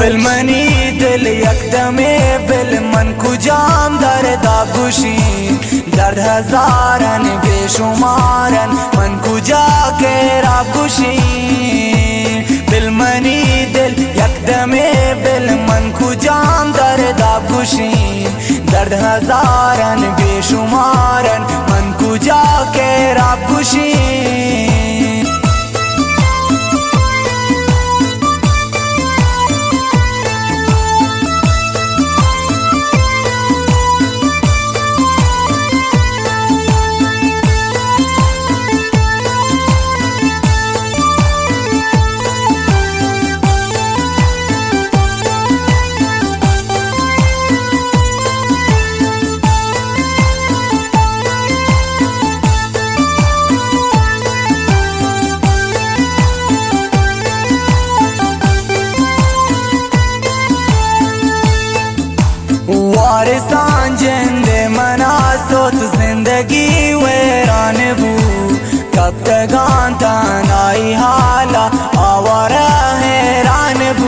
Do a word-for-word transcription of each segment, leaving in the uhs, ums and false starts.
बिलमनी दिल यकदमे बिल मन को जाम दर्द गुशीन दर्द हजारन बेशुमारन मन को जाके राब गुशीन बिलमनी दिल यकदमे बिल मन को जाम दर्द गुशीन दर्द हजारन बेशुमारन मन को जाके राब गुशीन वारिसान जिंदे मनासोत जिंदगी वैरान बू कब तक आंता नाई हाला आवारा हैरान बू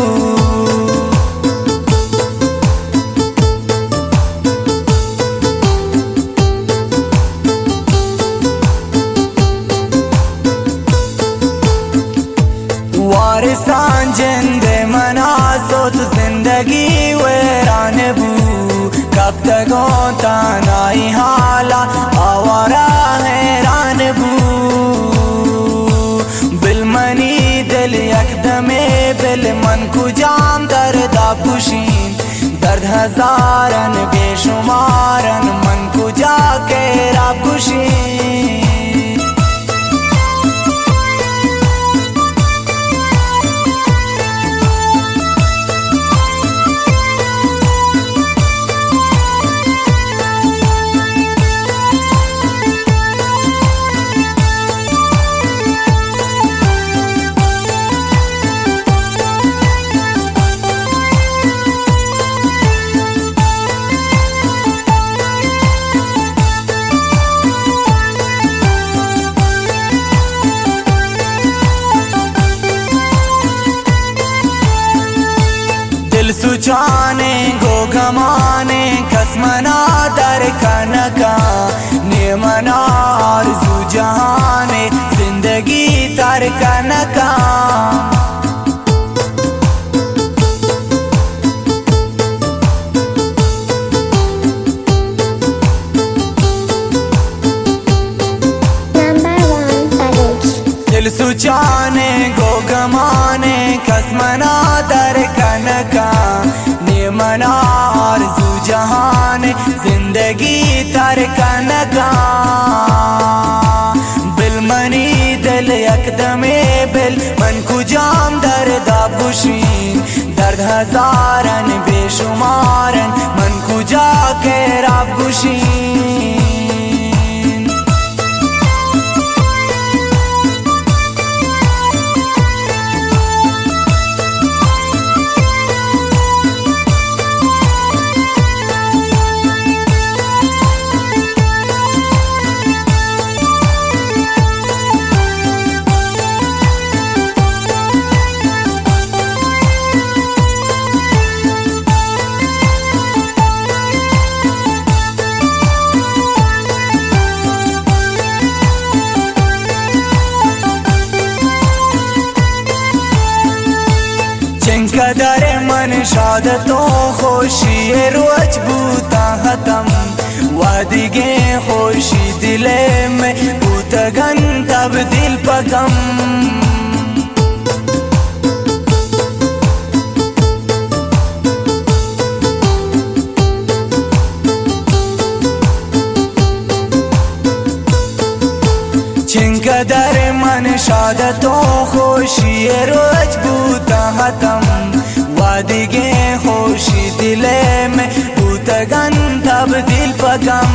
वारिसान जिंदे मनासोत जिंदगी वैरान बू कब तक होता नाई हाला आवारा हैरान बू बिलमनी दिल यकदमे बिल मन को जाम दर्द गुशीन दर्द हजारन बेशुमारन मन को जाके राब गुशीन दिल सुचाने गो गमाने कसमना दर कनका नियमना आरज़ू जहाने जिंदगी तर कनका दिल सुचाने गो गमाने कसमना दर कनका नियमना आरज़ू जहाने जिंदगी तर कनका बिलमनी दिल यकदमे बिल मन को जाम दर्द गुशीन दर्द हजारन बेशुमारन मन को जाके राब गुशीन कदर मन शादतों खुशी रोज बूता खत्म वादिगे खुशी दिले में बूतगन तब्दील पगम छिंकदर मन शादतों खुशी रोज बूता खत्म वादिगे खुशी दिले में बूतगन तब्दील पगम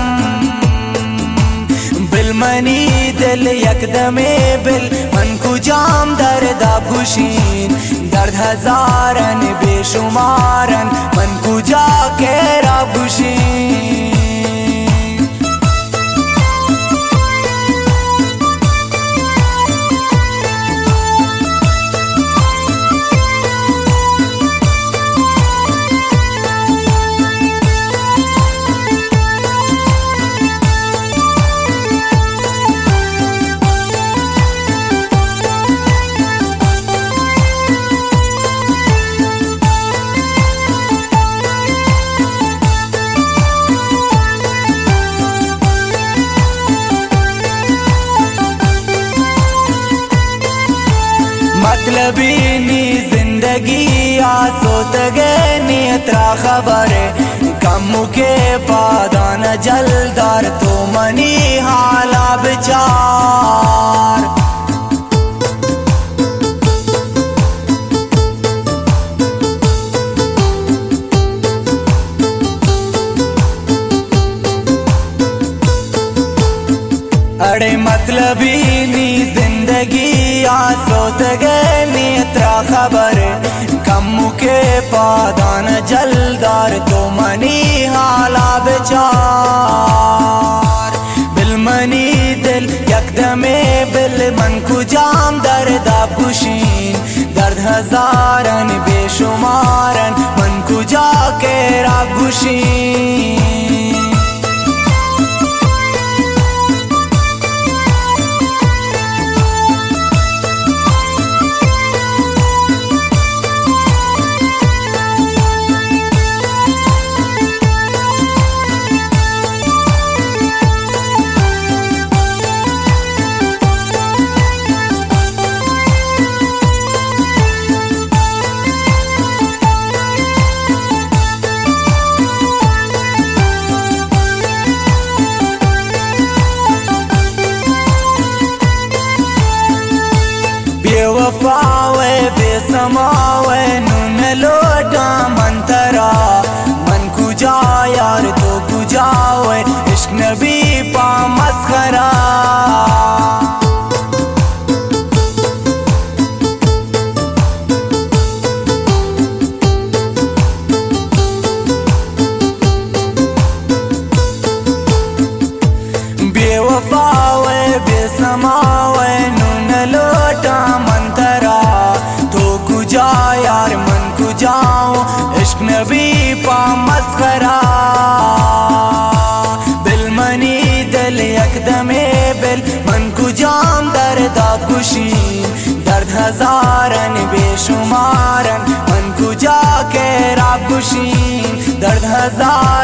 बिलमनी दिल यकदमे बिल मन को जाम दर्द गुशीन दर्द हजारन बेशुमारन मन को जाके राब गुशीन मतलबी नी जिंदगी आसोत गए नेत्रा खबरे कम के पादान जलदार तो मनी हाला विचार अड़े मतलबी नी जिंदगी आसोत गए नेत्रा खबर कम के पादान जलदार तो मनी हाला विचार बिलमनी दिल यकदमे बिल मन को जाम दर्दा पुशीन दर्द हजारन बेशुमारन मन को जाके रागुशीन बेवफावे बेसमावे नून लोटा मंतरा मन कुजा यार तो कुजावे इश्क नबी पा मस्खरा बेवफावे बेसमावे नून लोटा मंतरा तो कुजा यार मन कुजाओ इश्क नबी पा मस्खरा बिलमनी दिल यकदमे बिल मन कुजाम दर्दा खुशी दर्द हजारन बेशुमारन मन कुजा के रागुशीन दर्द हजार